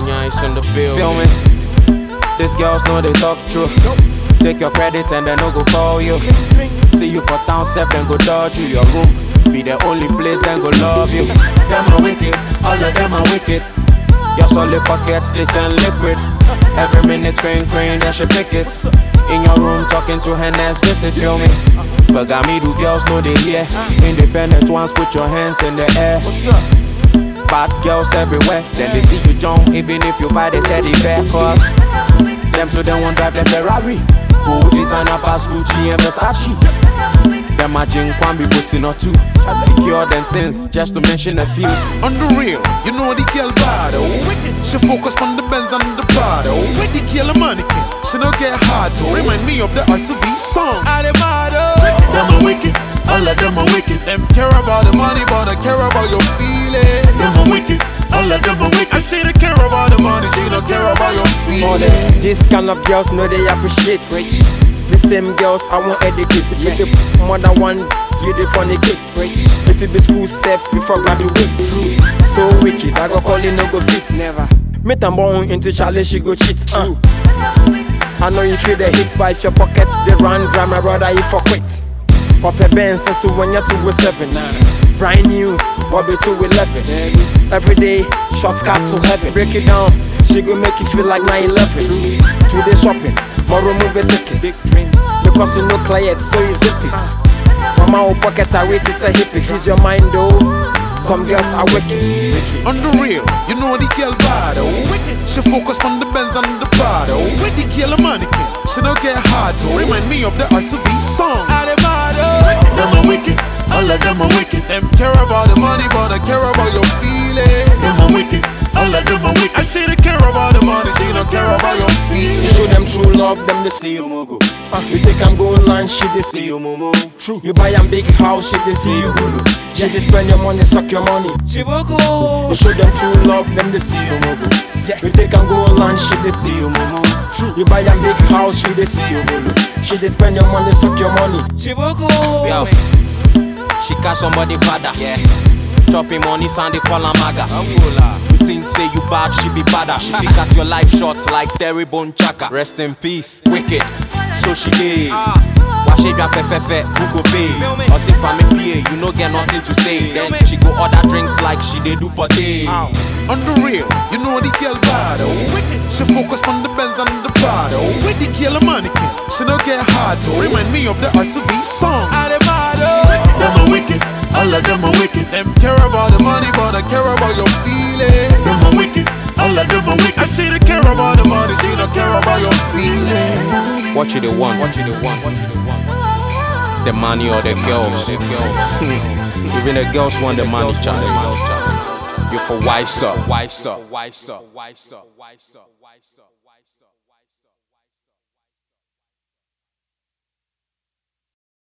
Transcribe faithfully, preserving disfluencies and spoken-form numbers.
Wanyai's in the building. Feel me? These girls know they talk true. Take your credit and then no go call you. See you for town, self, then go dodge you. Your room be the only place, then go love you. Them are wicked, all of them are wicked. Your solid pockets, they turn liquid. Every minute, screen, crane, then she pick it. In your room, talking to her next visit, feel me? But got me, do girls know they hear. Independent ones, put your hands in the air. What's up? Bad girls everywhere, then they see you jump, even if you buy the teddy bear. Cause them so they won't drive the Ferrari. Who designer pass Gucci and Versace. Them a jing can be boosting or two. Secure them things, just to mention a few. On the real, you know the girl bad, oh. She focus on the Benz and the Prada, oh. The girl a mannequin, she don't get hard to remind me of the R two B song. I dem mad, oh. Them are wicked, all of them are wicked. Them care about the money, but I care about your feelings. Them are wicked, all of them are wicked. I say they care about the money, she don't care about your feelings. This kind of girls know they appreciate. Rich. The same girls I want educate. If yeah. you the more than one, you the funny kids. Rich. If you be school safe before graduate. So wicked, I go call it no go fit. Never. Me and born into Charlie, she go cheat. Uh. I know you feel the hits, but if your pockets they run dry, my brother you for quit. Up a Benz, so when you're two with seven, nah. Brand new, Bobby two eleven. Every day, shortcut to heaven. Break it down, she go make you feel like nine eleven. Today shopping, tomorrow movie tickets. Big dreams, because you know clients, so you zip it. Mama or pocket are rate is a hippie. Use your mind though. Some girls are wicked. On the real, you know the girl bad, oh. She focus on the Benz and the Prada, oh. The girl a mannequin, she don't get hard to remind me of the R two B song. I dem mad, oh. Them are wicked, all of them are wicked. Them care about the money, but I care about your feelings. Them are wicked, all of them are wicked. I say they care about the money, she don't care about your feelings. You show them true love, them they see you mogo. Uh, you think I'm going land, she they see you momo. True. You buy a big house, she they see you gulu. She they spend your money, suck your money. She voco. You show them true love, them they see you mogo. Yeah. You think I'm going land, she they see you momo. True. You buy a big house, she they see you gulu. She they spend your money, suck your money. She voco. Yo, she got somebody father. Yeah. Chopping money, sound they call her maga. Angola. You think say you bad, she be badder. She pick at your life short like Terry Bone Chaka. Rest in peace, wicked. So she did. Why she be a fe fe fe, who go pay? Or say for me P A, you no get nothing to say. Then she go order drinks like she they do party. On the real, you know the girl bad, oh. She focus on the Benz and the Prada, oh. The girl a mannequin, she don't get hard to remind me of the R two B song. I dem mad, oh. Them are wicked, all of them are wicked. Them care about the money, but I care about your feelings. Them are wicked, all of them are wicked. I say they care about the money, she don't care about your feelings. What you they want? What you they want? What you they want? The money or the girls? The girls. Even the girls want the money, Charlie. You for wise up, wise up, wise up, wise up, wise up, wise up.